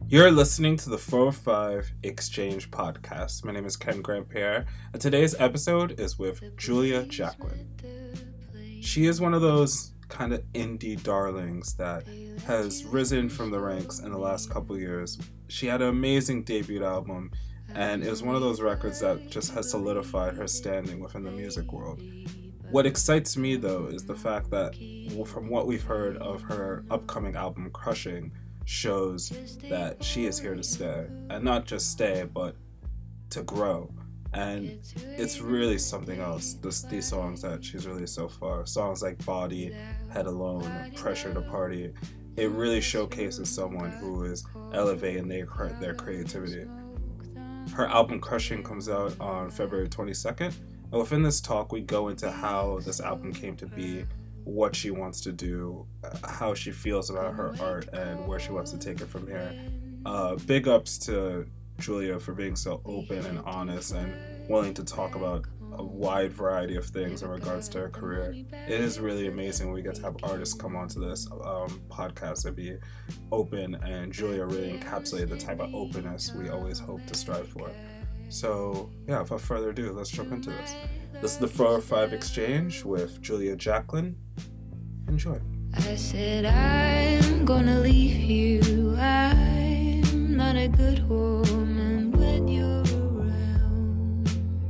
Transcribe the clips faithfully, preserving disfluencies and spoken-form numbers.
You're listening to the four oh five Exchange podcast. My name is Ken Grandpierre, and today's episode is with Julia Jacklin. She is one of those kind of indie darlings that has risen from the ranks in the last couple years. She had an amazing debut album, and it was one of those records that just has solidified her standing within the music world. What excites me, though, is the fact that from what we've heard of her upcoming album, Crushing, shows that she is here to stay, and not just stay, but to grow. And it's really something else, this, these songs that she's released so far. Songs like Body, Head Alone, Pressure to Party. It really showcases someone who is elevating their, their creativity. Her album Crushing comes out on February twenty-second, and within this talk we go into how this album came to be, what she wants to do, how she feels about her art, and where she wants to take it from here. Uh, big ups to Julia for being so open and honest and willing to talk about a wide variety of things in regards to her career. It is really amazing when we get to have artists come onto this um, podcast and be open, and Julia really encapsulated the type of openness we always hope to strive for. So yeah, without further ado, let's jump into this. This is the four oh five Exchange with Julia Jacklin. Enjoy. I said I'm gonna leave you. I'm not a good woman when you're around.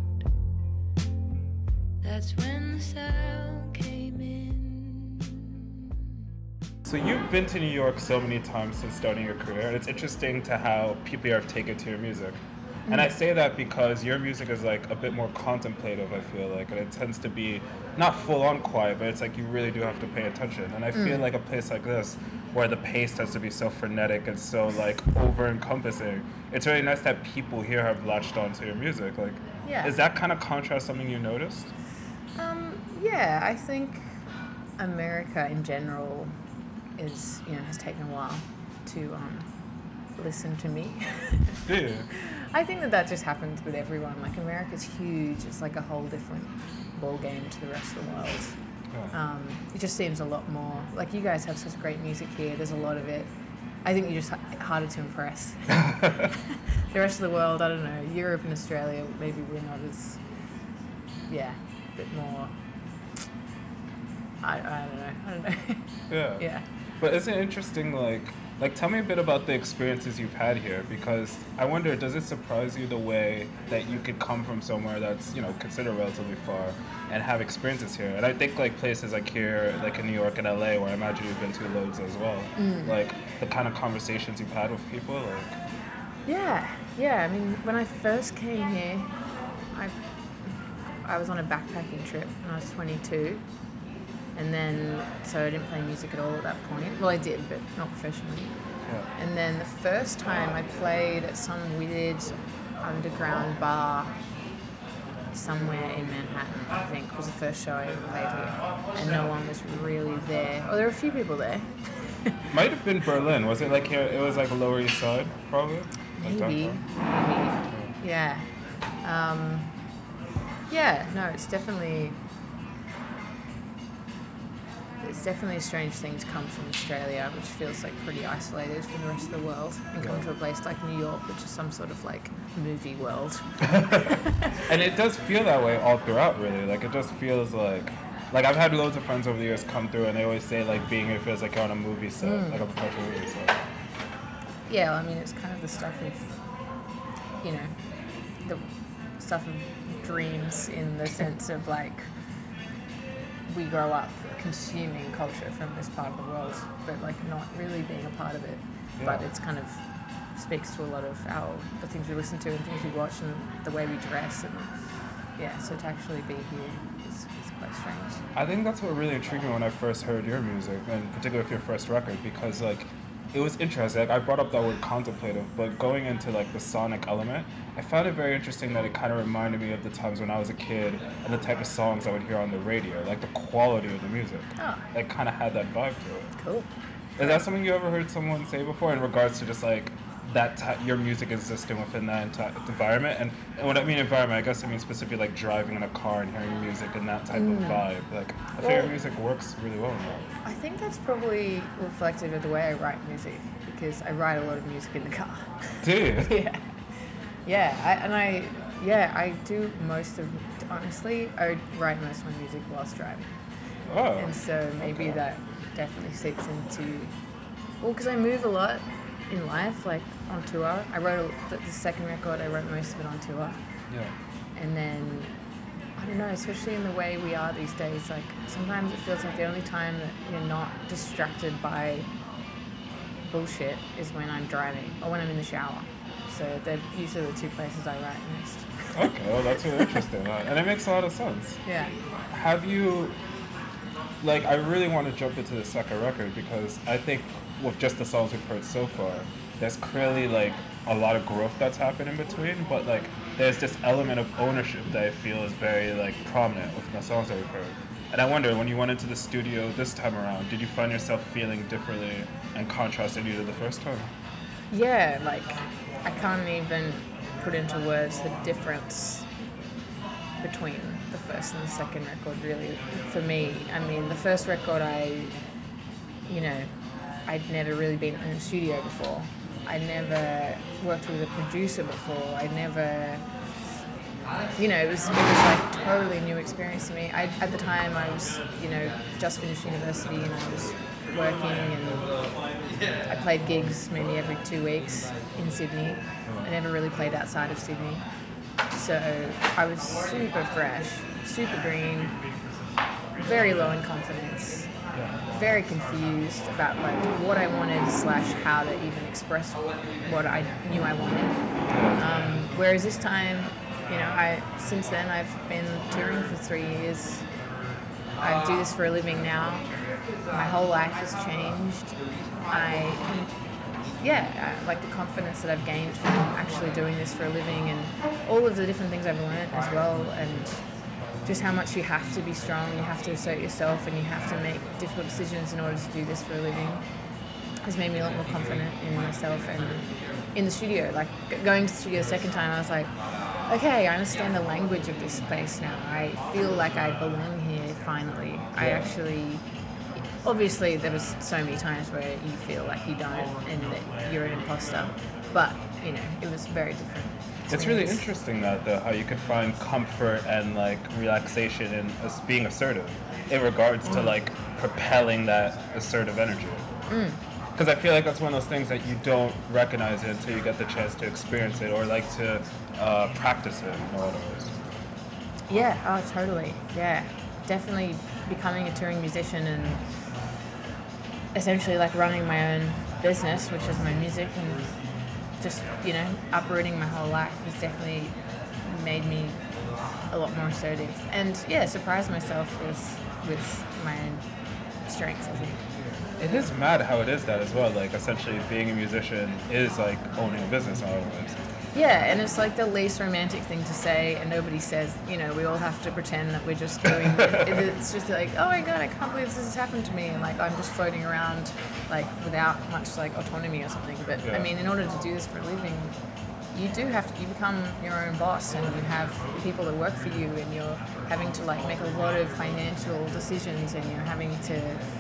That's when the sound came in. So you've been to New York so many times since starting your career, and it's interesting to how people have taken to your music. And I say that because your music is like a bit more contemplative, I feel like, and it tends to be not full on quiet, but it's like you really do have to pay attention. And I feel mm. like a place like this, where the pace tends to be so frenetic and so like over encompassing, it's really nice that people here have latched onto your music. Like, yeah. Is that kind of contrast something you noticed? Um, yeah, I think America in general is, you know, has taken a while to um, listen to me. Yeah. I think that that just happens with everyone. Like, America's huge. It's like a whole different ball game to the rest of the world. Yeah. Um, it just seems a lot more... Like, you guys have such great music here. There's a lot of it. I think you're just harder to impress. The rest of the world, I don't know. Europe and Australia, maybe we're not as... Yeah, a bit more... I, I don't know. I don't know. Yeah. Yeah. But isn't it interesting, like... Like, tell me a bit about the experiences you've had here, because I wonder, does it surprise you the way that you could come from somewhere that's, you know, considered relatively far and have experiences here? And I think, like, places like here, like in New York and L A, where I imagine you've been to loads as well, mm. like, the kind of conversations you've had with people, like... Yeah, yeah. I mean, when I first came here, I, I was on a backpacking trip when I was twenty-two. And then, so I didn't play music at all at that point. Well, I did, but not professionally. Yeah. And then the first time I played at some weird underground bar somewhere in Manhattan, I think, was the first show I ever played here. And no one was really there. Oh, there were a few people there. Might have been Berlin. Was it like here? It was like Lower East Side, probably? Maybe. Maybe. Yeah. Um, yeah, no, it's definitely... It's definitely a strange thing to come from Australia, which feels like pretty isolated from the rest of the world, and come to a place like New York, which is some sort of like movie world. And it does feel that way all throughout, really. Like, it just feels like, like I've had loads of friends over the years come through, and they always say like being here feels like you're on a movie set, mm. like a professional movie set. Yeah, well, I mean, it's kind of the stuff of, you know, the stuff of dreams in the sense of like we grow up consuming culture from this part of the world, but like not really being a part of it. Yeah. But it's kind of speaks to a lot of our the things we listen to and things we watch and the way we dress, and yeah, so to actually be here is, is quite strange. I think that's what really intrigued me when I first heard your music, and particularly with your first record, because like it was interesting. Like, I brought up that word contemplative, but going into like the sonic element, I found it very interesting that it kind of reminded me of the times when I was a kid and the type of songs I would hear on the radio, like the quality of the music. Oh. Like, kind of had that vibe to it. Cool. Is that something you ever heard someone say before in regards to just like that ty- your music existing within that enti- environment. And, and when I mean environment, I guess I mean specifically like driving in a car and hearing music and that type Mm. of vibe. Like I think Well- your music works really well in that. I think that's probably reflective of the way I write music, because I write a lot of music in the car. Do you? yeah. Yeah, I, and I, yeah, I do most of, honestly, I write most of my music whilst driving. Oh. And so maybe okay. that definitely seeps into, well, because I move a lot in life, like on tour. I wrote a, the, the second record, I wrote most of it on tour. Yeah. And then, I don't know, especially in the way we are these days, like sometimes it feels like the only time that you're not distracted by bullshit is when I'm driving or when I'm in the shower. So they're usually the two places I write most. Okay, well that's really interesting, uh, and it makes a lot of sense. Yeah. Have you, like, I really want to jump into the second record because I think with just the songs we've heard so far, there's clearly like a lot of growth that's happened in between, but like there's this element of ownership that I feel is very like prominent within the songs that we've heard. And I wonder, when you went into the studio this time around, did you find yourself feeling differently and contrasted you to the first time? Yeah, like I can't even put into words the difference between the first and the second record, really, for me. I mean, the first record, I, you know, I'd never really been in a studio before. I never worked with a producer before. I never, you know, it was, it was like totally new experience to me. I, at the time, I was, you know, just finished university and I was working and I played gigs maybe every two weeks in Sydney. I never really played outside of Sydney. So I was super fresh, super green, very low in confidence, very confused about like what I wanted slash how to even express what I knew I wanted. Um, whereas this time, you know, I since then I've been touring for three years. I do this for a living now. My whole life has changed. I, yeah, I, like the confidence that I've gained from actually doing this for a living and all of the different things I've learned as well, and just how much you have to be strong, you have to assert yourself, and you have to make difficult decisions in order to do this for a living has made me a lot more confident in myself and in the studio. Like going to the studio the second time, I was like, okay, I understand the language of this place now. I feel like I belong here finally. I actually, obviously there was so many times where you feel like you don't and that you're an imposter, but you know, it was very different. It's really interesting that though, how you could find comfort and like relaxation in us being assertive in regards to like propelling that assertive energy. Because I feel like that's one of those things that you don't recognize it until you get the chance to experience it or like to uh, practice it in a lot of ways. Yeah, oh totally. Yeah, definitely becoming a touring musician and essentially like running my own business, which is my music, and just, you know, uprooting my whole life has definitely made me a lot more assertive. And yeah, surprised myself with with my own strengths, I think. It is mad how it is that as well. Like essentially being a musician is like owning a business in a lot of ways. Yeah, and it's like the least romantic thing to say, and nobody says, you know, we all have to pretend that we're just doing it. It's just like, oh my god, I can't believe this has happened to me, and like I'm just floating around like without much like autonomy or something. But Yeah. I mean, in order to do this for a living, you do have to, you become your own boss, and you have people that work for you, and you're having to like make a lot of financial decisions, and you're having to,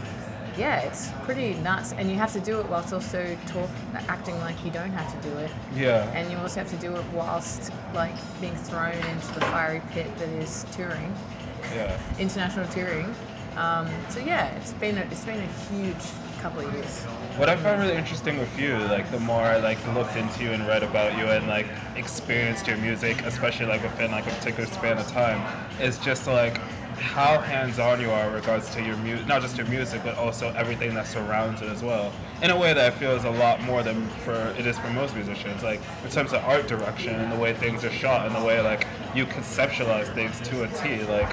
yeah, it's pretty nuts, and you have to do it whilst also talk, acting like you don't have to do it. Yeah. And you also have to do it whilst like being thrown into the fiery pit that is touring, Yeah. international touring. Um, so yeah, it's been a, it's been a huge couple of years. What I found really interesting with you, like the more I like looked into you and read about you and like experienced your music, especially like within like a particular span of time, is just like how hands-on you are in regards to your music, not just your music, but also everything that surrounds it as well. In a way that I feel is a lot more than for it is for most musicians. Like in terms of art direction and the way things are shot and the way like you conceptualize things to a T. Like,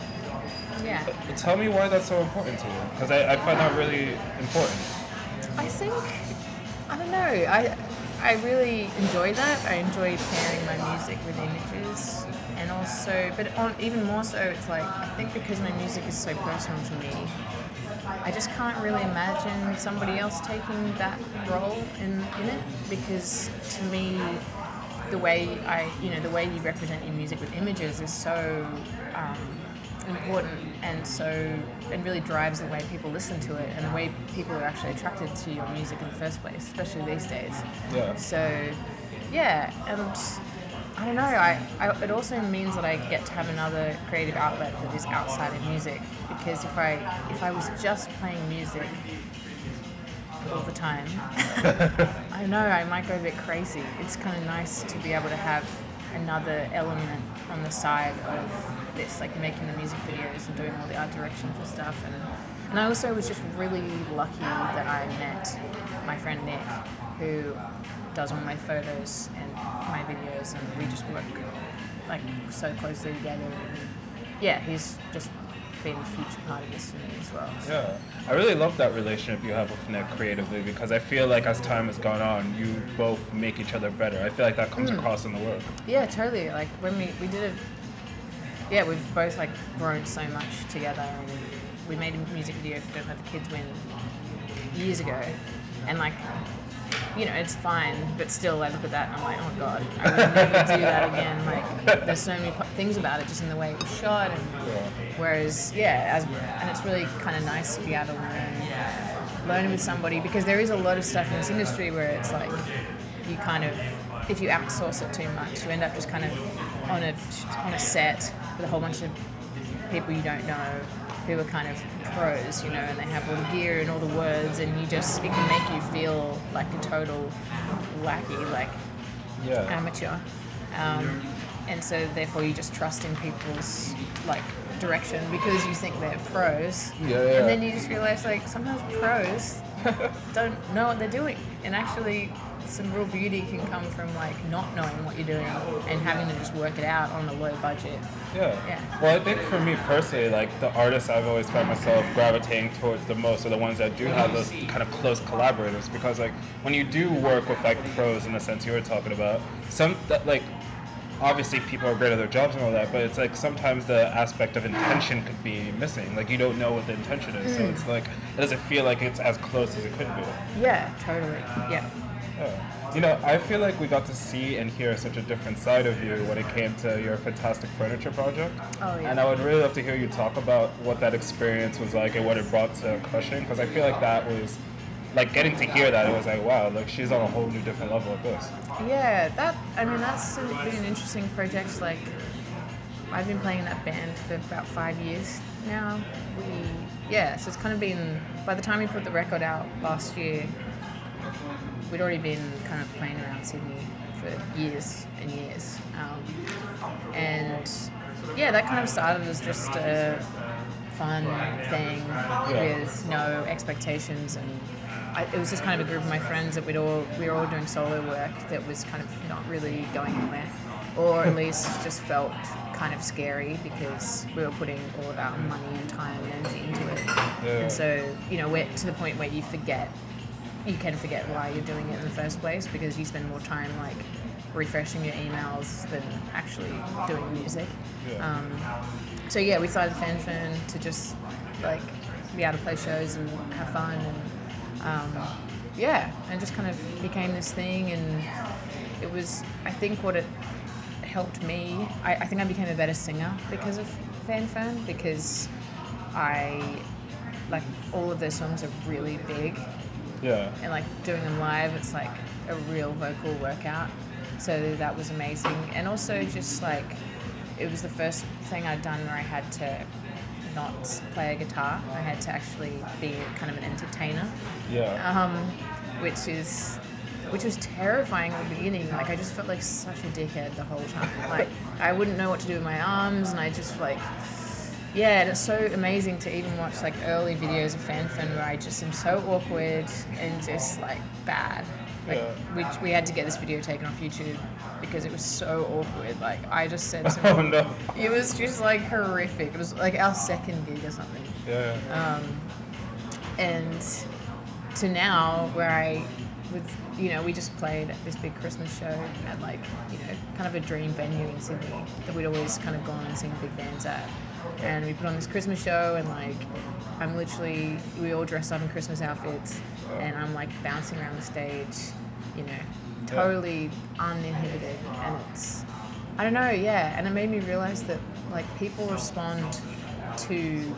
Yeah. tell me why that's so important to you, because I, I find that really important. I think, I don't know, I I really enjoy that. I enjoy pairing my music with images, and also, but on even more so, it's like, I think because my music is so personal to me, I just can't really imagine somebody else taking that role in, in it, because to me, the way I, you know, the way you represent your music with images is so um, important, and so and really drives the way people listen to it and the way people are actually attracted to your music in the first place, especially these days. Yeah. So, yeah, and I don't know. I, I it also means that I get to have another creative outlet that is outside of music, because if I if I was just playing music all the time, I know I might go a bit crazy. It's kind of nice to be able to have another element on the side of this, like making the music videos and doing all the art direction for stuff. And and I also was just really lucky that I met my friend Nick, who does all my photos and my videos, and we just work like so closely together. And yeah, he's just been a huge part of this for me as well. So. Yeah, I really love that relationship you have with Nick creatively, because I feel like as time has gone on, you both make each other better. I feel like that comes mm. across in the work. Yeah, totally. Like when we, we did it, yeah, we've both like grown so much together, and we made a music video for Don't Let the Kids Win years ago, and like, you know, it's fine, but still I look at that and I'm like, oh god, I would never do that again. Like, there's so many things about it, just in the way it was shot, and whereas, yeah, as, and it's really kind of nice to be able to learn, learn with somebody, because there is a lot of stuff in this industry where it's like, you kind of, if you outsource it too much, you end up just kind of on a, on a set with a whole bunch of people you don't know, who are kind of pros, you know, and they have all the gear and all the words, and you just, it can make you feel like a total wacky, like yeah. amateur. Um, and so therefore you just trust in people's like direction because you think they're pros. Yeah, yeah. And then you just realize like sometimes pros don't know what they're doing, and actually some real beauty can come from like not knowing what you're doing and having to just work it out on a low budget. Yeah. Yeah. Well, I think for me personally, like the artists I've always found myself gravitating towards the most are the ones that do have those kind of close collaborators, because like when you do work with like pros in the sense you were talking about, some that like obviously people are great at their jobs and all that, but it's like sometimes the aspect of intention could be missing. Like you don't know what the intention is, mm. so it's like it doesn't feel like it's as close as it could be. Yeah, totally. Yeah. Yeah. You know, I feel like we got to see and hear such a different side of you when it came to your fantastic furniture project. Oh, yeah. And I would really love to hear you talk about what that experience was like and what it brought to Cushing, because I feel like that was, like getting to hear that, it was like, wow, like she's on a whole new different level of this. Yeah, that, I mean, that's been an interesting project. Like, I've been playing in that band for about five years now. We, yeah, so it's kind of been, by the time we put the record out last year, we'd already been kind of playing around Sydney for years and years. Um, and yeah, that kind of started as just a fun thing yeah. with no expectations, and I, it was just kind of a group of my friends that we'd all, we were all doing solo work that was kind of not really going anywhere, or at least just felt kind of scary because we were putting all of our money and time and energy into it. Yeah. And so, you know, we're to the point where you forget you can forget why you're doing it in the first place, because you spend more time like refreshing your emails than actually doing music. Yeah. Um, so yeah, we started Fan Fern to just like be able to play shows and have fun, and um, yeah, and just kind of became this thing. And it was, I think what it helped me, I, I think I became a better singer because of Fan Fern, because I, like, all of those songs are really big. Yeah. And like doing them live, it's like a real vocal workout. So that was amazing. And also just like, it was the first thing I'd done where I had to not play a guitar. I had to actually be kind of an entertainer. Yeah. Um, which is, which was terrifying at the beginning. Like I just felt like such a dickhead the whole time. Like I wouldn't know what to do with my arms, and I just like, yeah, and it's so amazing to even watch like early videos of Fan Fern where I just am so awkward and just like bad. Like yeah. we, we had to get this video taken off YouTube because it was so awkward. Like I just said to oh, me, no. It was just like horrific. It was like our second gig or something. Yeah. Um, and to now where I, with, you know, we just played this big Christmas show at like, you know, kind of a dream venue in Sydney that we'd always kind of gone and seen big bands at. and we put on this Christmas show, and like I'm literally, we all dress up in Christmas outfits, and I'm like bouncing around the stage, you know, totally uninhibited, and it's, I don't know, yeah, and it made me realize that like people respond to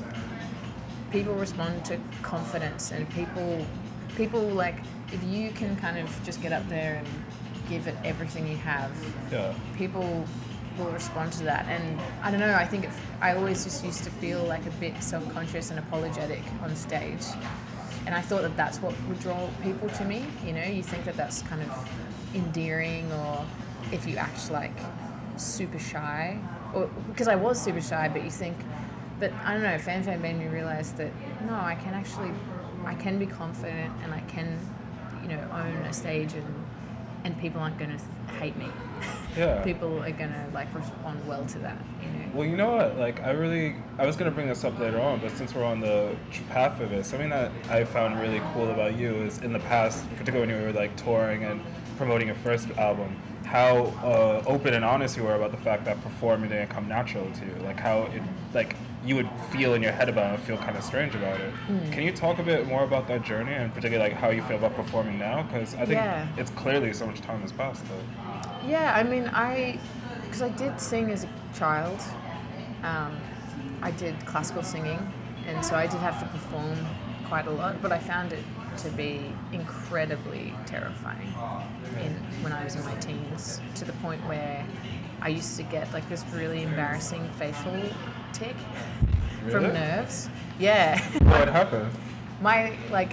people respond to confidence, and people people like, if you can kind of just get up there and give it everything you have, Yeah. people will respond to that. And I don't know, I think it, I always just used to feel like a bit self-conscious and apologetic on stage, and I thought that that's what would draw people to me. You know, you think that that's kind of endearing, or if you act like super shy, or because I was super shy, but you think, but I don't know, Fan Fan made me realize that no, I can actually, I can be confident, and I can, you know, own a stage, and and people aren't going to hate me. Yeah. People are going to like respond well to that, you know. Well, you know what? Like, I really, I was gonna bring this up later on, but since we're on the path of it, something that I found really cool about you is in the past, particularly when you were like touring and promoting your first album, how uh, open and honest you were about the fact that performing didn't come natural to you. Like how it, like you would feel in your head about it and feel kind of strange about it. Mm. Can you talk a bit more about that journey, and particularly like how you feel about performing now? Because I think Yeah. it's clearly so much time has passed though. Yeah, I mean, I, because I did sing as a child. Um, I did classical singing, and so I did have to perform quite a lot, but I found it to be incredibly terrifying in, when I was in my teens, to the point where I used to get like this really embarrassing facial tic from Really? nerves. Yeah. What happened? My, like,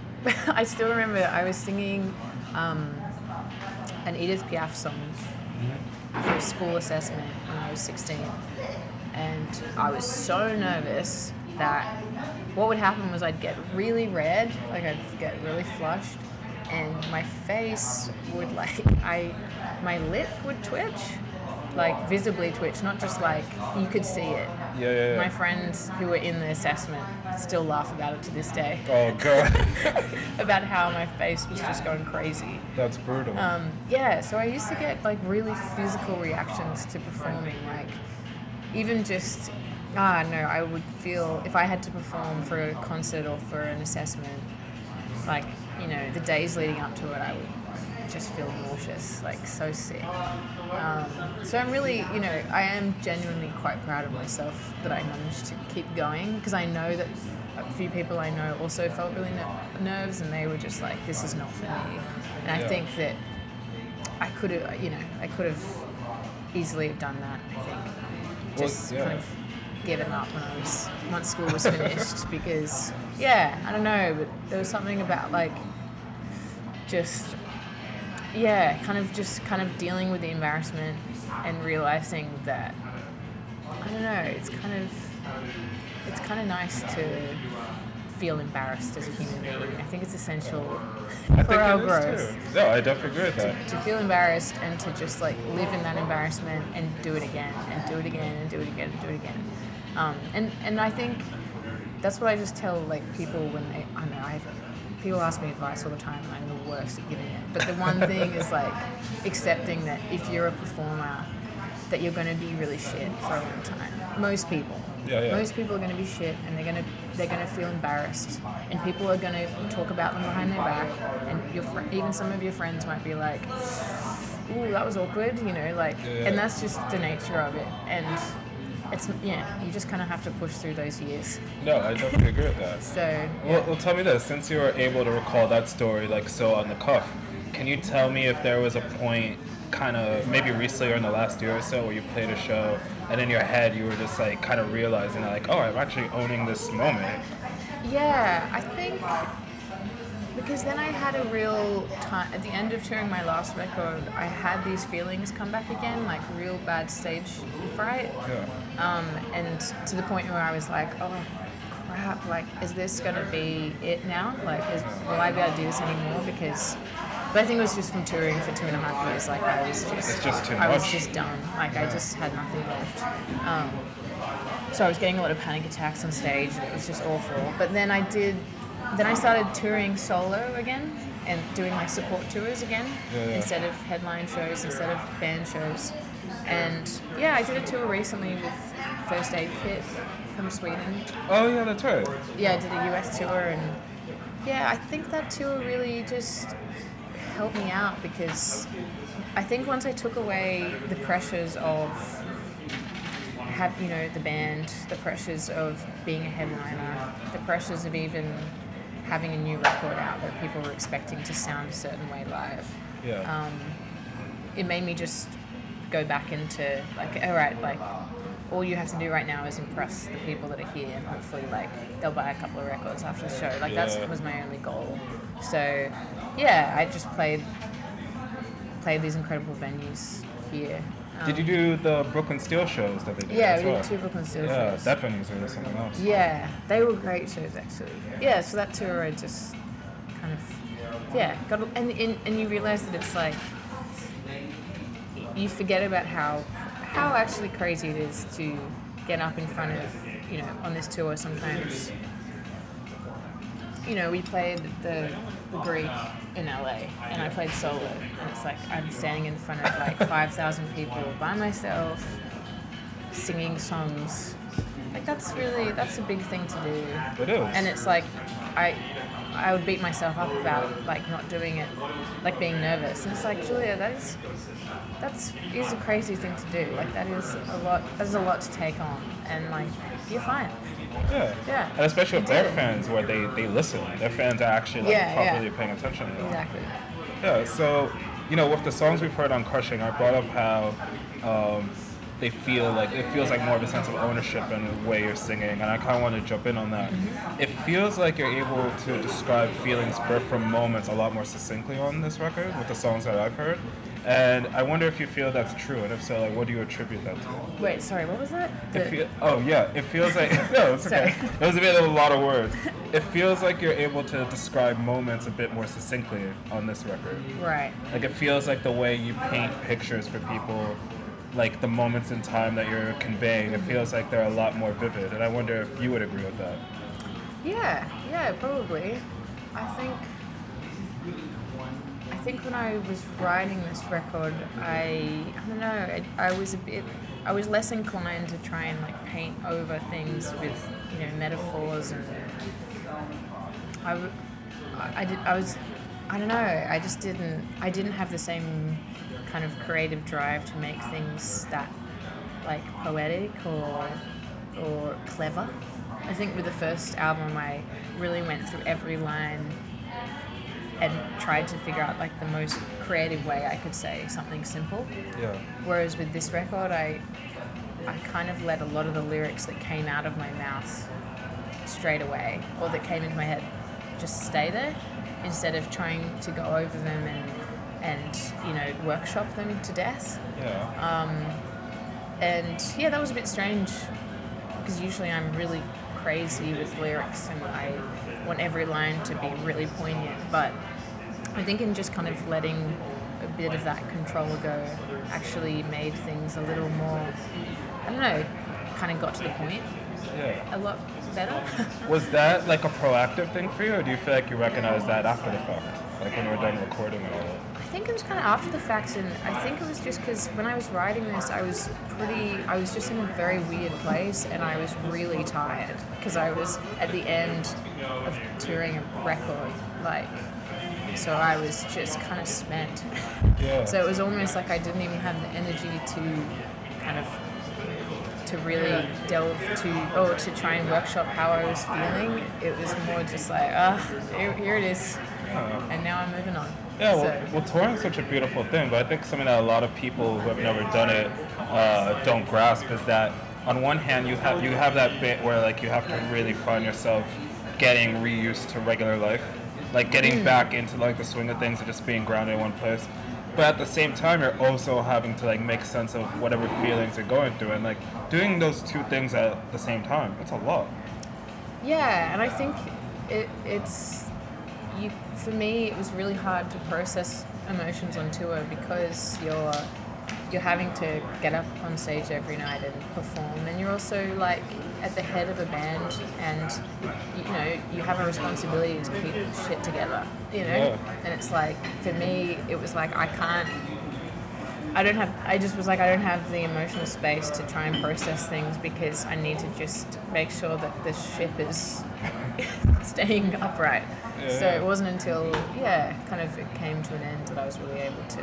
I still remember I was singing um, an Edith Piaf song for a school assessment when I was sixteen, and I was so nervous that what would happen was I'd get really red, like I'd get really flushed, and my face would like, I, my lip would twitch, like visibly twitch, not just like, you could see it. Yeah, yeah, yeah. My friends who were in the assessment still laugh about it to this day. Oh god. About how my face was just going crazy. That's brutal. Um, yeah, so I used to get like really physical reactions to performing, like even just, ah no, I would feel, if I had to perform for a concert or for an assessment, like, you know, the days leading up to it, I would just feel nauseous, like so sick. Um, so I'm really, you know, I am genuinely quite proud of myself that I managed to keep going, because I know that a few people I know also felt really ner- nerves, and they were just like, this is not for me. And I Yeah. think that I could have, you know, I could have easily have done that, I think. Just yeah. kind of given up when I was, once school was finished, because, yeah, I don't know, but there was something about like, just, yeah, kind of just kind of dealing with the embarrassment and realizing that, I don't know, it's kind of, it's kind of nice to feel embarrassed as a human being. I think it's essential I for think our it growth. is too. No, I definitely agree with that. To feel embarrassed and to just like live in that embarrassment and do it again and do it again and do it again and do it again. Um, and, and I think that's what I just tell like people when they, I don't know, I have, people ask me advice all the time, and I'm the worst at giving it. But the one thing is like accepting that if you're a performer, that you're going to be really shit for a long time. Most people. Yeah, yeah. Most people are going to be shit, and they're going to they're going to feel embarrassed, and people are going to talk about them behind their back, and your fr- even some of your friends might be like, "Ooh, that was awkward," you know, like, Yeah, yeah. and that's just the nature of it, and it's yeah, you just kind of have to push through those years. No, I definitely agree with that. So yeah. Well, well, tell me this. Since you were able to recall that story like so on the cuff, can you tell me if there was a point, kind of maybe recently or in the last year or so, where you played a show and in your head you were just like kind of realizing that like, oh, I'm actually owning this moment? Yeah, I think because then I had a real time at the end of touring my last record. I had these feelings come back again, like real bad stage fright, Yeah. um, and to the point where I was like, oh crap, like is this gonna be it now? Like, is, will I be able to do this anymore? Because, but I think it was just from touring for two and a half years. Like I was just, It's just too I was much. just done. Like I just had nothing left. Um, so I was getting a lot of panic attacks on stage, and it was just awful. But then I did, then I started touring solo again and doing like support tours again Yeah, yeah. instead of headline shows, instead of band shows. And yeah, I did a tour recently with First Aid Kit from Sweden. Oh yeah, that's right. Yeah, I did a U S tour, and yeah, I think that tour really just helped me out because I think once I took away the pressures of have you know the band, the pressures of being a headliner, the pressures of even having a new record out that people were expecting to sound a certain way live. Yeah. Um, it made me just go back into like, all right, like all you have to do right now is impress the people that are here, and hopefully like they'll buy a couple of records after the show. Like Yeah. that was my only goal. So yeah, I just played played these incredible venues here. Um, Did you do the Brooklyn Steel shows that they did? Yeah, as we well? did two Brooklyn Steel Yeah, shows. that venue's really something else. Yeah, they were great shows actually. Yeah, so that tour I just kind of yeah got and and, and you realize that it's like you forget about how how actually crazy it is to get up in front of you know on this tour sometimes. You know, we played the the Greek in L A and I played solo, and it's like I'm standing in front of like five thousand people by myself, singing songs. Like that's really that's a big thing to do. It is. And it's like I I would beat myself up about like not doing it, like being nervous. And it's like, Julia, that is that's is a crazy thing to do. Like that is a lot. There's a lot to take on, and like you're fine. Yeah. Yeah. And especially with You their did. fans where they, they listen. Their fans are actually like Yeah, yeah. properly paying attention to them. Exactly. Yeah, so, you know, with the songs we've heard on Crushing, I brought up how um, they feel like, it feels like more of a sense of ownership in the way you're singing, and I kind of want to jump in on that. Mm-hmm. It feels like you're able to describe feelings birthed from moments a lot more succinctly on this record with the songs that I've heard. And I wonder if you feel that's true, and if so, like, what do you attribute that to? Wait, sorry, what was that? The- It feel, oh yeah, it feels like no, it's okay. Sorry. It was a bit of a lot of words. It feels like you're able to describe moments a bit more succinctly on this record. right. Like it feels like the way you paint pictures for people, like the moments in time that you're conveying, it feels like they're a lot more vivid. And I wonder if you would agree with that. Yeah, yeah, probably. I think I think when I was writing this record, I I don't know, I, I was a bit I was less inclined to try and like paint over things with you know metaphors, and I, w- I, I did I was I don't know I just didn't I didn't have the same kind of creative drive to make things that like poetic or or clever. I think with the first album I really went through every line and tried to figure out like the most creative way I could say something simple. Yeah. Whereas with this record I I kind of let a lot of the lyrics that came out of my mouth straight away, or that came into my head, just stay there instead of trying to go over them and and you know workshop them to death. Yeah. And yeah, that was a bit strange because usually I'm really crazy with lyrics and I want every line to be really poignant, but I think in just kind of letting a bit of that control go actually made things a little more, I don't know, kind of got to the point yeah. a lot better. Was that like a proactive thing for you, or do you feel like you recognized that after the fact? Like when you were done recording and all that? I think it was kind of after the fact, and I think it was just because when I was writing this, I was pretty, I was just in a very weird place, and I was really tired because I was at the end of touring a record, like, so I was just kind of spent. Yeah. So it was almost like I didn't even have the energy to kind of, to really delve to, or to try and workshop how I was feeling. It was more just like, ah, here, here it is, and now I'm moving on. Yeah, well, So- well, touring is such a beautiful thing, but I think something that a lot of people who have never done it uh, don't grasp is that on one hand you have you have that bit where like you have to really find yourself getting reused to regular life, like getting back into like the swing of things and just being grounded in one place. But at the same time, you're also having to like make sense of whatever feelings you're going through, and like doing those two things at the same time. It's a lot. Yeah, and I think it, it's you. For me, it was really hard to process emotions on tour because you're you're having to get up on stage every night and perform, and you're also like at the head of a band, and you know you have a responsibility to keep shit together. You know, Yeah. and it's like for me, it was like I can't. I don't have, I just was like, I don't have the emotional space to try and process things because I need to just make sure that the ship is staying upright. Yeah, so yeah. it wasn't until, yeah, kind of it came to an end that I was really able to,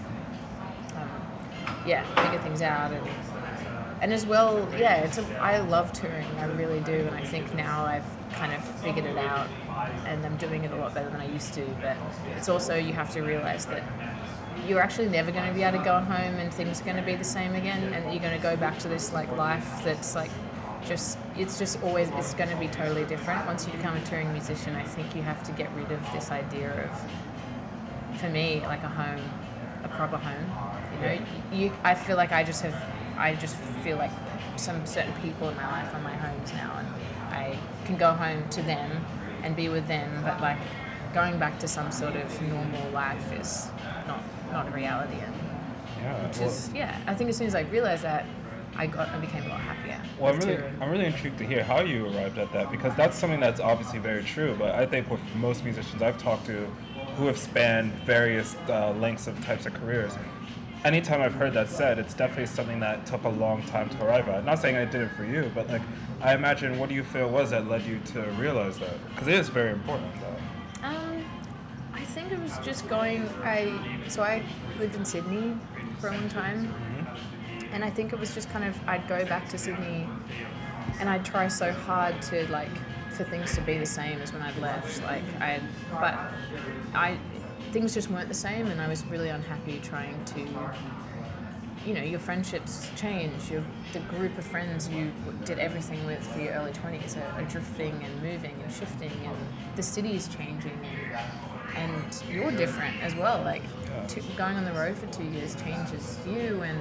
um, yeah, figure things out. And and as well, yeah, it's a, I love touring, I really do. And I think now I've kind of figured it out and I'm doing it a lot better than I used to. But it's also, you have to realize that you're actually never going to be able to go home and things are going to be the same again, and you're going to go back to this like life that's like just, it's just always, it's going to be totally different. Once you become a touring musician, I think you have to get rid of this idea of, for me, like a home, a proper home. You know, you, I feel like I just have, I just feel like some certain people in my life are my homes now, and I can go home to them and be with them, but like going back to some sort of normal life is not not a reality. And Yeah. which well- is, yeah, I think as soon as I realized that, I got, I became a lot happier. Well, I'm with really, touring. I'm really intrigued to hear how you arrived at that, because that's something that's obviously very true. But I think with most musicians I've talked to who have spanned various uh, lengths of types of careers, anytime I've heard that said, it's definitely something that took a long time to arrive at. Not saying I did it for you, but like, I imagine, what do you feel was that led you to realize that? Because it is very important, though. Um, I think it was just going. I so I lived in Sydney for a long time, and I think it was just kind of I'd go back to Sydney, and I'd try so hard to like for things to be the same as when I'd left. Like I, but I things just weren't the same, and I was really unhappy trying to. You know, your friendships change. Your, the group of friends you did everything with for your early twenties are, are drifting and moving and shifting, and the city's changing, and, and you're different as well. Like, to, going on the road for two years changes you, and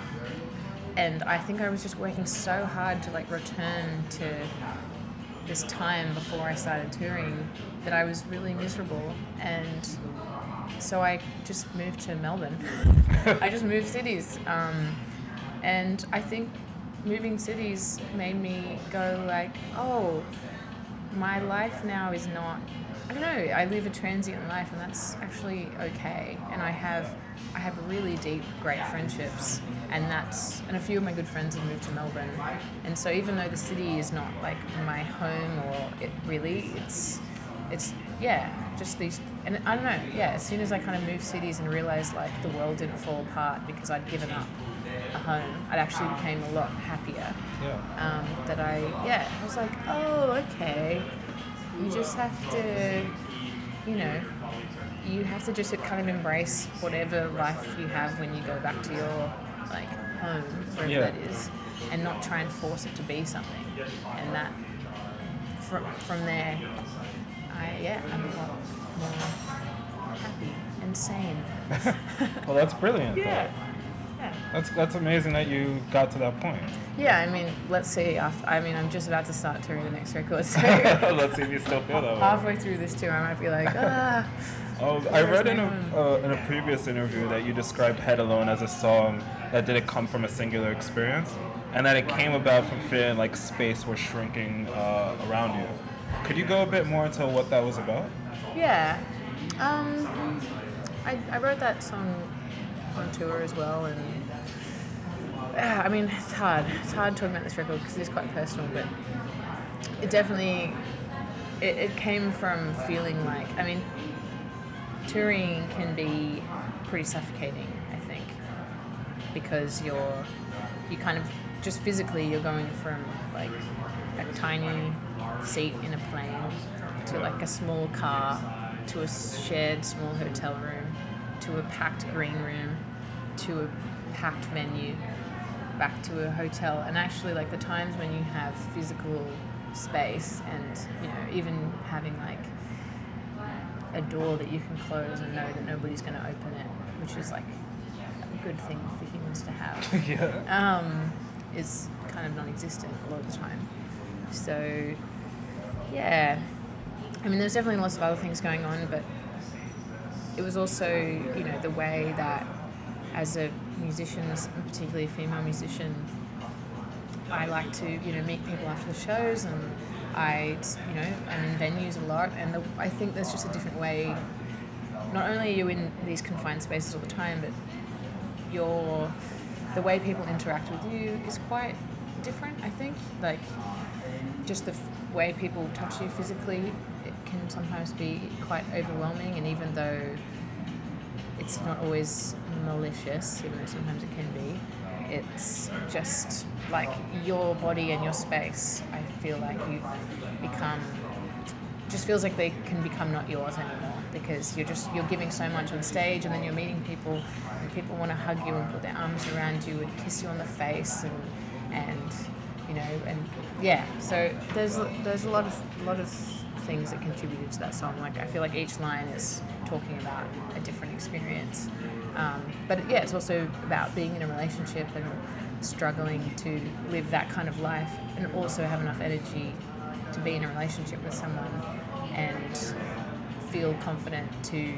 and I think I was just working so hard to like return to this time before I started touring that I was really miserable, and so I just moved to Melbourne. I just moved cities. Um, and I think moving cities made me go like, oh, my life now is not, I don't know, I live a transient life, and that's actually okay. And I have I have really deep, great friendships, and that's, and a few of my good friends have moved to Melbourne. And so even though the city is not like my home, or it really, it's, it's, yeah, just these, and I don't know, yeah, as soon as I kind of moved cities and realized like the world didn't fall apart because I'd given up a home, I actually became a lot happier. Yeah. Um, that I, yeah, I was like, oh, okay, you just have to, you know, you have to just kind of embrace whatever life you have when you go back to your, like, home, wherever Yeah. that is, and not try and force it to be something. And that, from, from there, I, yeah, I'm a lot more happy and sane. Well, that's brilliant. Yeah. Though. Yeah. That's that's amazing that you got to that point. Yeah, I mean, let's see. After, I mean, I'm just about to start touring the next record, so Let's see if you still feel that way. halfway through this tour, I might be like, ah. Oh, I Where's read in my a home? uh, in a previous interview that you described Head Alone as a song that didn't come from a singular experience, and that it came about from feeling like space was shrinking uh, around you. Could you go a bit more into what that was about? Yeah. Um, I, I wrote that song on tour as well, and yeah, I mean, it's hard. It's hard talking about this record because it is quite personal, but it definitely, it, it came from feeling like, I mean, touring can be pretty suffocating, I think, because you're, you kind of, just physically, you're going from like a tiny seat in a plane to like a small car to a shared small hotel room to a packed green room to a packed venue back to a hotel. And actually, like, the times when you have physical space and, you know, even having like a door that you can close and know that nobody's going to open it, which is like a good thing for humans to have, Yeah. um, is kind of non-existent a lot of the time. So, yeah, I mean, there's definitely lots of other things going on, but it was also, you know, the way that as a musician, particularly a female musician, I like to, you know, meet people after the shows, and I, you know, I'm in venues a lot, and the, I think there's just a different way. Not only are you in these confined spaces all the time, but your the way people interact with you is quite different, I think. Like, just the f- way people touch you physically, it can sometimes be quite overwhelming, and even though it's not always malicious, even though sometimes it can be, it's just like your body and your space, I feel like you become, just feels like they can become not yours anymore, because you're just, you're giving so much on stage, and then you're meeting people, and people want to hug you and put their arms around you and kiss you on the face, and and you know, and yeah, so there's there's a lot of a lot of things that contributed to that song. Like, I feel like each line is talking about a different experience, um, but yeah, it's also about being in a relationship and struggling to live that kind of life, and also have enough energy to be in a relationship with someone and feel confident to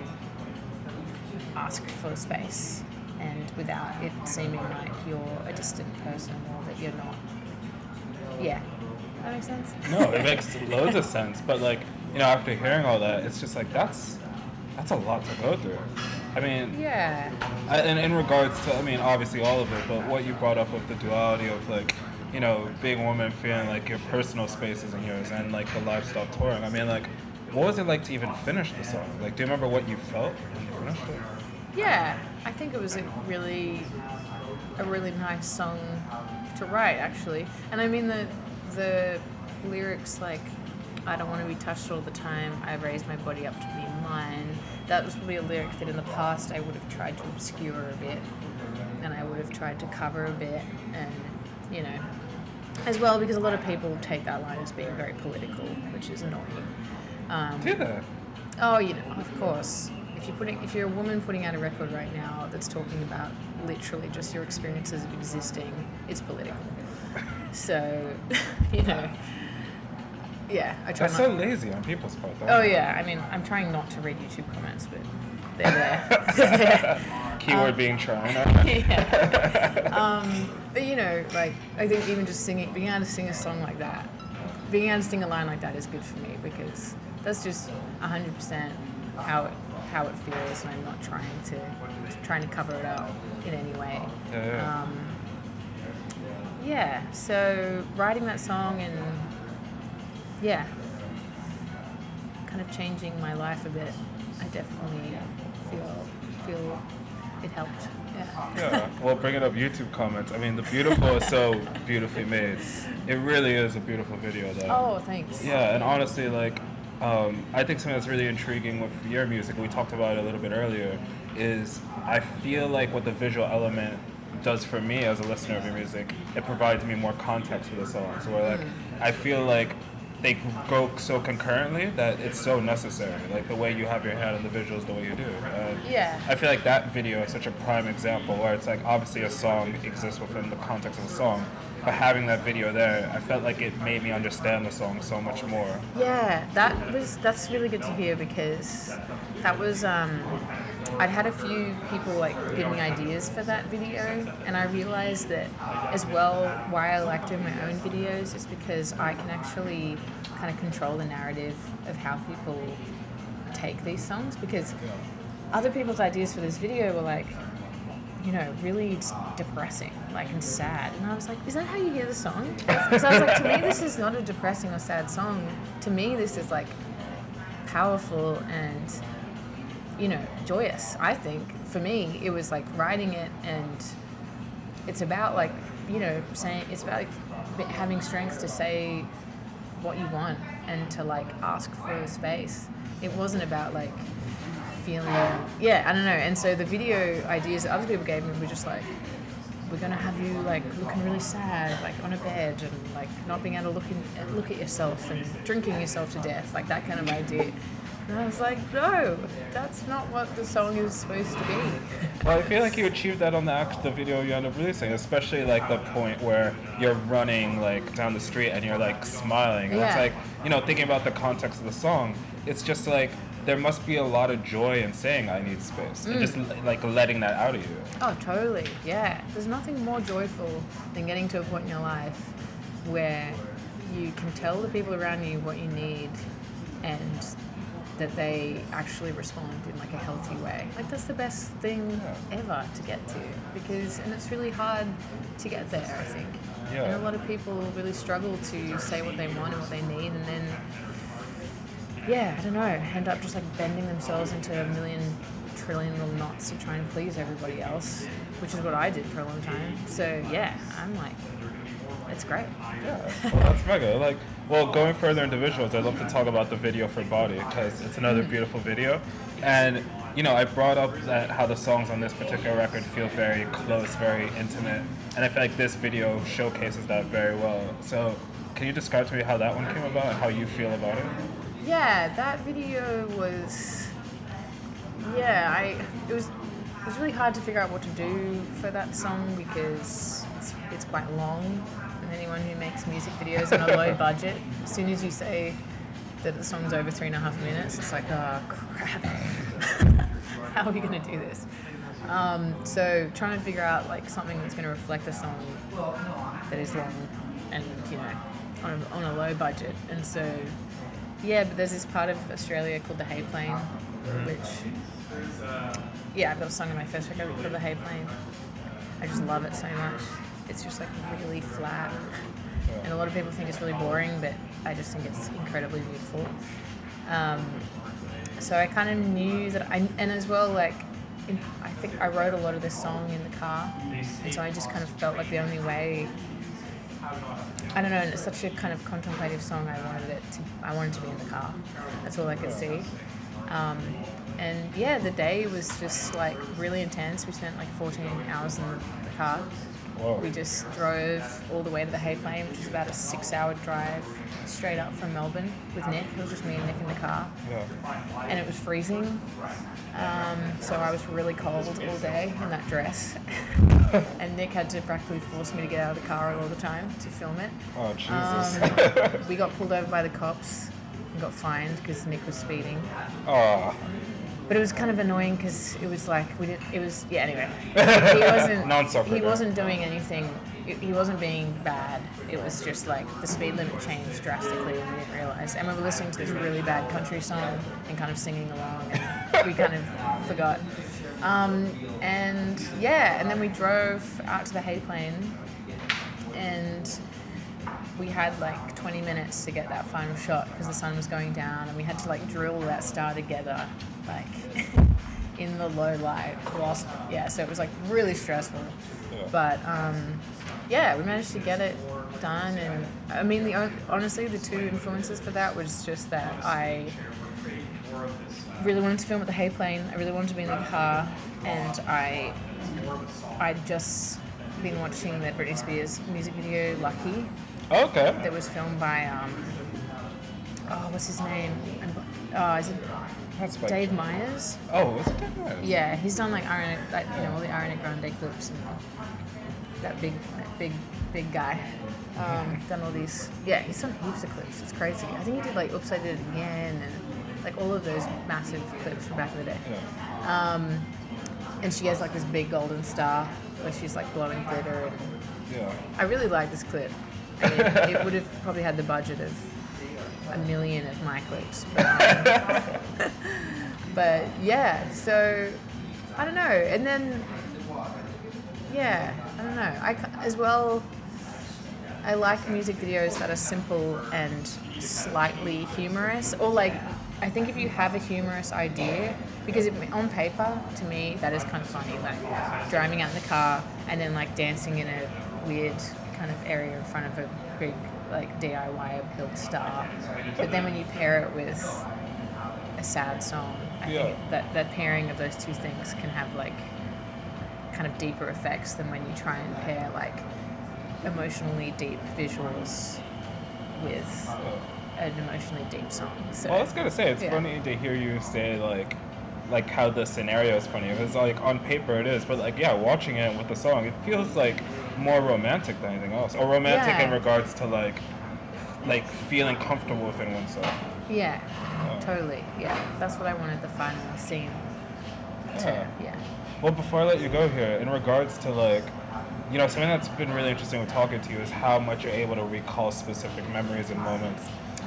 ask for space, and without it seeming like you're a distant person or that you're not. Yeah, that makes sense? No, it makes loads of sense. But like, you know, after hearing all that, it's just like, that's that's a lot to go through. I mean, Yeah. I, and in regards to, I mean, obviously all of it, but what you brought up with the duality of like, you know, being a woman, feeling like your personal space isn't yours, and like the lifestyle touring. I mean, like, what was it like to even finish the song? Like, do you remember what you felt when you finished it? Yeah, I think it was a really, a really nice song to write, actually. And I mean, the the lyrics, like, I don't want to be touched all the time, I raised my body up to be mine. That was probably a lyric that in the past I would have tried to obscure a bit, and I would have tried to cover a bit, and, you know, as well, because a lot of people take that line as being very political, which is annoying. Um, Do that. Oh, you know, of course. If you're putting, if you're a woman putting out a record right now that's talking about literally just your experiences of existing, it's political. So, you know, yeah, I try That's not. so lazy on people's part, though. Oh yeah, I mean, I'm trying not to read YouTube comments, but they're there. Keyword Um, being trying. yeah. Um, but you know, like, I think even just singing, being able to sing a song like that, being able to sing a line like that is good for me, because that's just one hundred percent how it how it feels, and I'm not trying to trying to cover it up in any way. Yeah, yeah. Um, yeah. So writing that song and yeah, kind of changing my life a bit, I definitely feel feel it helped. Yeah. Yeah, well, bringing up YouTube comments, I mean, the beautiful is so beautifully made. It really is a beautiful video, though. Oh, thanks. Yeah, and honestly, like, um, I think something that's really intriguing with your music, and we talked about it a little bit earlier, is I feel like what the visual element does for me as a listener of your music, it provides me more context for the songs. Where, like, I feel like they go so concurrently that it's so necessary. Like, the way you have your hand in the visuals, the way you do. And Yeah. I feel like that video is such a prime example where it's like, obviously a song exists within the context of the song, but having that video there, I felt like it made me understand the song so much more. Yeah, that was that's really good to hear, because that was um, I'd had a few people like give me ideas for that video, and I realized that as well why I like doing my own videos is because I can actually kind of control the narrative of how people take these songs, because other people's ideas for this video were like, you know, really depressing, like, and sad. And I was like, is that how you hear the song? Because I was like, to me, this is not a depressing or sad song. To me, this is, like, powerful and, you know, joyous, I think. For me, it was, like, writing it, and it's about, like, you know, saying, it's about, like, having strength to say what you want and to, like, ask for space. It wasn't about, like, feeling, yeah, I don't know. And so the video ideas that other people gave me were just like, we're gonna have you like looking really sad, like on a bed, and like not being able to look in, look at yourself, and drinking yourself to death, like that kind of idea. And I was like, no, that's not what the song is supposed to be. Well, I feel like you achieved that on the act, the video you end up releasing, especially like the point where you're running like down the street and you're like smiling. And Yeah. it's like, you know, thinking about the context of the song, it's just like there must be a lot of joy in saying I need space, and just like letting that out of you. Oh, totally, yeah. There's nothing more joyful than getting to a point in your life where you can tell the people around you what you need, and that they actually respond in like a healthy way. Like that's the best thing Yeah. ever to get to, because and it's really hard to get there, I think. Yeah. And a lot of people really struggle to say what they want and what they need, and then yeah, I don't know, end up just like bending themselves into a million trillion little knots to try and please everybody else, which is what I did for a long time. So yeah, I'm like, it's great. Yeah, well, that's mega. Like, well, going further into visuals, I'd love to talk about the video for Body, because it's another beautiful video. And, you know, I brought up that how the songs on this particular record feel very close, very intimate. And I feel like this video showcases that very well. So can you describe to me how that one came about and how you feel about it? Yeah, that video was, yeah, I, it was, it was really hard to figure out what to do for that song because it's, it's quite long. And anyone who makes music videos on a low budget, as soon as you say that the song's over three and a half minutes, it's like, oh crap, how are we gonna do this? Um, so trying to figure out like something that's gonna reflect a song that is long and, you know, on a, on a low budget. And so, yeah, but there's this part of Australia called the Hay Plain, which, yeah, I've got a song in my first record called the Hay Plain. I just love it so much. It's just like really flat, and a lot of people think it's really boring, but I just think it's incredibly beautiful. Um, so I kind of knew that I, and as well, like, in, I think I wrote a lot of this song in the car, and so I just kind of felt like the only way, I don't know, and it's such a kind of contemplative song, I wanted it to, I wanted to be in the car. That's all I could see. Um, and yeah, the day was just like really intense. We spent like fourteen hours in the car. Whoa. We just drove all the way to the Hay Plain, which is about a six-hour drive straight up from Melbourne with Nick. It was just me and Nick in the car. Yeah. And it was freezing. Um, so I was really cold all day in that dress. And Nick had to practically force me to get out of the car all the time to film it. Oh, Jesus. Um, we got pulled over by the cops and got fined because Nick was speeding. Oh. But it was kind of annoying because it was like we didn't. It was yeah. Anyway, he wasn't. Non-soccer, he yeah. wasn't doing anything. He wasn't being bad. It was just like the speed limit changed drastically, and we didn't realize. And we were listening to this really bad country song and kind of singing along, and we kind of forgot. Um, and yeah, and then we drove out to the Hay Plain, and we had like twenty minutes to get that final shot because the sun was going down, and we had to like drill that star together, like in the low light. Whilst, yeah, so it was like really stressful. Yeah. But um, yeah, we managed to get it done, and I mean, the on- honestly, the two influences for that was just that I really wanted to film at the Hay Plain. I really wanted to be in the car, and I I'd just been watching the Britney Spears music video "Lucky" Okay. that was filmed by um oh what's his name? Oh, is it That's Spike. Dave Myers? Oh, was it Dave Myers? Yeah, he's done like Ariana, like, you know, all the Ariana Grande clips and that big, that big, big guy. Um, done all these. Yeah, he's done heaps of clips. It's crazy. I think he did like "Oops, I Did It Again" and like all of those massive clips from back in the day. Yeah. Um, and she has like this big golden star where she's like blowing glitter. And Yeah. I really like this clip. I mean, it would have probably had the budget of a million of my clips, but, um, but yeah. So I don't know. And then yeah, I don't know. I ca- as well. I like music videos that are simple and slightly humorous, or like, I think if you have a humorous idea, because it, on paper, to me, that is kind of funny, like driving out in the car and then like dancing in a weird kind of area in front of a big like D I Y built star. But then when you pair it with a sad song, I Yeah. think that, that pairing of those two things can have like kind of deeper effects than when you try and pair like emotionally deep visuals with an emotionally deep song. So, Well, I was gonna say it's yeah. funny to hear you say like, like how the scenario is funny. Because like on paper it is, but like yeah, watching it with the song, it feels like more romantic than anything else, or romantic Yeah. in regards to like, like feeling comfortable within oneself. Yeah, Yeah. totally. Yeah, that's what I wanted the final scene to. Yeah. Yeah. Well, before I let you go here, in regards to like, you know, something that's been really interesting with talking to you is how much you're able to recall specific memories and moments.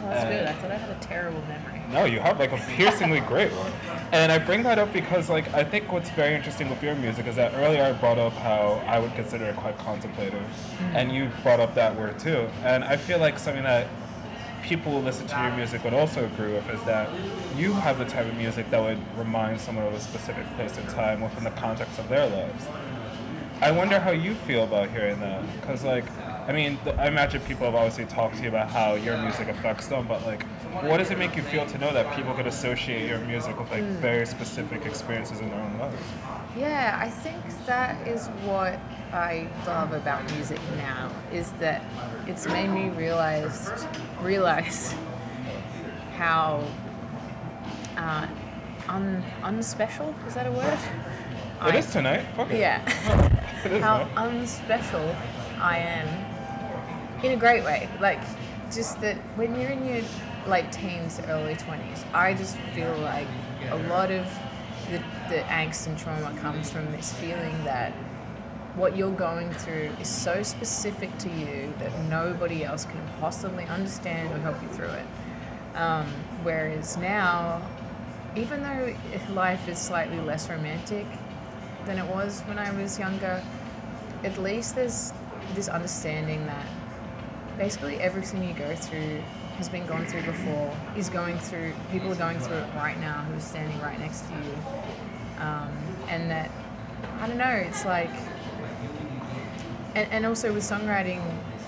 Oh, that's good. I thought I had a terrible memory. No, you have like a piercingly great one. And I bring that up because like I think what's very interesting with your music is that earlier I brought up how I would consider it quite contemplative, mm-hmm. and you brought up that word too. And I feel like something that people who listen to your music would also agree with is that you have the type of music that would remind someone of a specific place and time within the context of their lives. I wonder how you feel about hearing that, because like, I mean, th- I imagine people have obviously talked to you about how your music affects them, but like, what does it make you feel to know that people could associate your music with like mm. very specific experiences in their own lives? Yeah, I think that is what I love about music now, is that it's made me realize realize how uh, un unspecial, is that a word? It I, is tonight. Fuck it. Yeah. It is how now. unspecial I am in a great way. Like, just that when you're in your late teens, early twenties, I just feel like a lot of the, the angst and trauma comes from this feeling that what you're going through is so specific to you that nobody else can possibly understand or help you through it. Um, whereas now, even though life is slightly less romantic than it was when I was younger, at least there's this understanding that basically everything you go through has been gone through before, is going through, people are going through it right now who are standing right next to you. Um, and that, I don't know, it's like, and, and also with songwriting,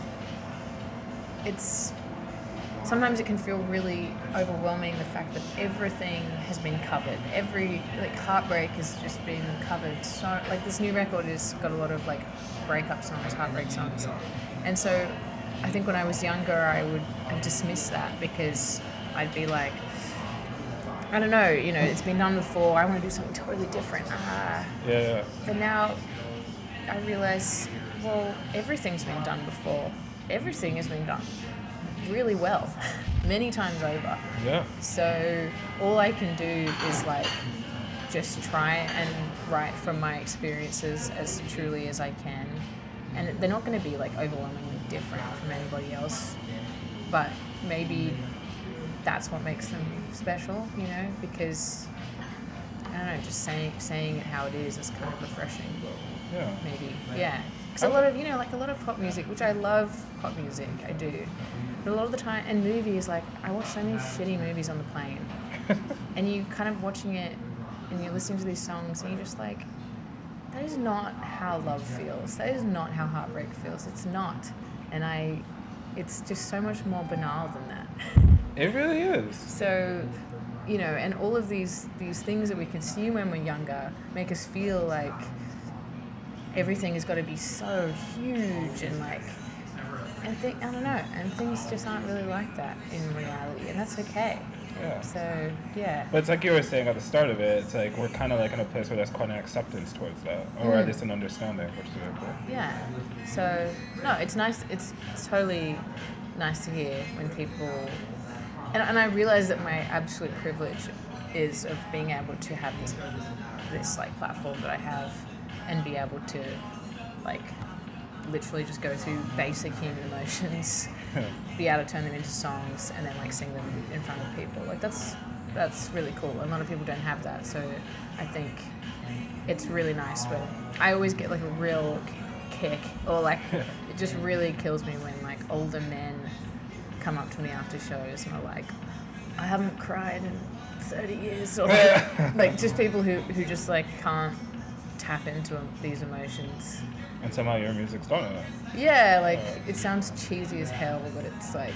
it's, sometimes it can feel really overwhelming, the fact that everything has been covered. Every, like, heartbreak has just been covered. So, like, this new record has got a lot of, like, breakup songs, heartbreak songs. And so I think when I was younger, I would have dismissed that because I'd be like, I don't know, you know, it's been done before, I want to do something totally different. Ah. Yeah, yeah. But now I realize, well, everything's been done before. Everything has been done really well, many times over. Yeah. So all I can do is like just try and write from my experiences as truly as I can. And they're not going to be like overwhelmingly different from anybody else, but maybe that's what makes them special, you know, because I don't know, just saying saying it how it is is kind of refreshing. Yeah. Maybe. Yeah. Because a lot of, you know, like a lot of pop music, which I love pop music, I do. But a lot of the time, and movies, like, I watch so many shitty movies on the plane. And you kind of watching it, and you're listening to these songs, and you're just like, that is not how love feels. That is not how heartbreak feels. It's not. And I, it's just so much more banal than that. It really is. So, you know, and all of these, these things that we consume when we're younger make us feel like everything has got to be so huge and like, and th- I don't know, and things just aren't really like that in reality, and that's okay. Yeah. So, yeah. But it's like you were saying at the start of it, it's like we're kind of like in a place where there's quite an acceptance towards that, or Mm. at least an understanding, which is really cool. Yeah. So, no, it's nice, it's totally nice to hear when people, and, and I realize that my absolute privilege is of being able to have this, this like platform that I have and be able to like literally just go through basic human emotions, be able to turn them into songs and then like sing them in front of people. Like that's that's really cool. A lot of people don't have that, so I think it's really nice. But I always get like a real kick, or like it just really kills me when like older men come up to me after shows and are like, I haven't cried in thirty years, or like, like just people who, who just like can't tap into these emotions. And somehow your music's done it. Yeah, like it sounds cheesy as hell, but it's like,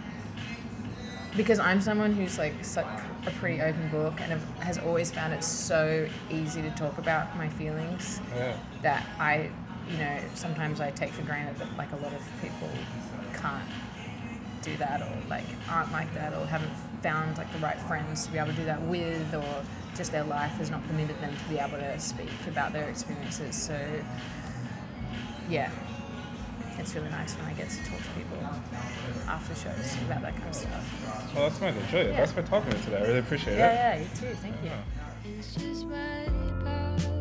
because I'm someone who's like such a pretty open book and have, has always found it so easy to talk about my feelings Yeah. that I, you know, sometimes I take for granted that like a lot of people can't do that, or like aren't like that, or haven't found like the right friends to be able to do that with, or just their life has not permitted them to be able to speak about their experiences. So yeah, it's really nice when I get to talk to people after shows about that kind of stuff. Well, that's my good. Julia, Yeah. thanks for talking to me today. I really appreciate Yeah, it. yeah, you too. Thank you. It's just right about